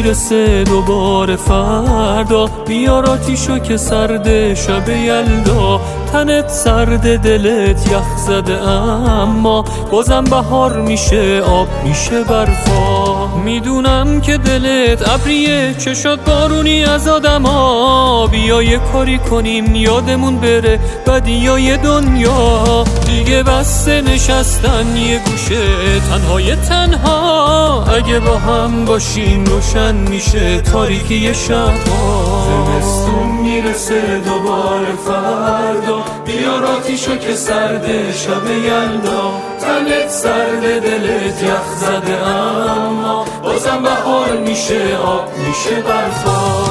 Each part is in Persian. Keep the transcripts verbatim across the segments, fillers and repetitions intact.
میرسه دوباره فردا، بیار آتیشو که سرد شب یلدا. تنت سرد دلت یخ زده اما بازم بهار میشه آب میشه برفا. میدونم که دلت ابریه چشات بارونی از آدما، بیا یه کاری کنیم یادمون بره بدیای دنیا. دیگه بسته نشستن یه گوشه تنهای تنها، اگه با هم باشیم روشن میشه تاریکی شبها. زمستون میرسه دوباره فردا، بیار آتیشو که سرده شب یلدا. تنت سرده دلت یخ زده اما بازم بهار میشه آب میشه برفا.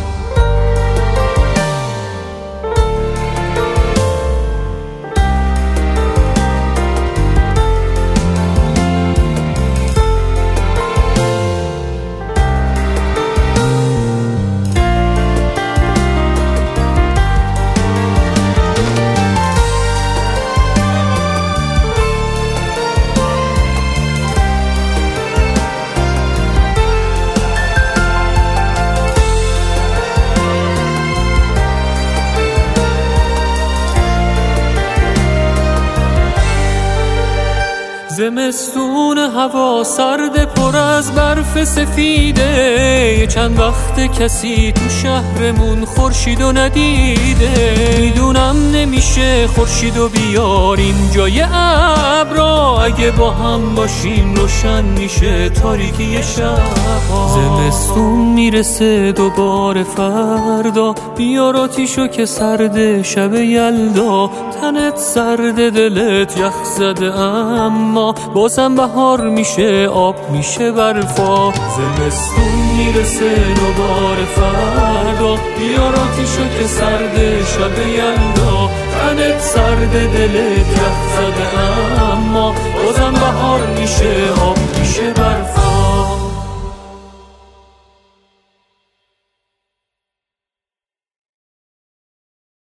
زمستون هوا سرد پر از برف سفیده، یه چند وقت کسی تو شهرمون خورشیدو ندیده. میدونم نمیشه خورشیدو بیاریم جای ابرا، اگه با هم باشیم روشن میشه تاریکی شبها. زمستون میرسه دوباره فردا، بیار آتیشو که سرد شب یلدا. تنت سرد دلت یخ زده اما بازم بهار میشه آب میشه برفا. زمستون میرسه دوباره فردا، بیار آتیشو که سرد شب یلدا. تنت سرد دلت یخ زده اما بازم بهار میشه آب میشه برفا.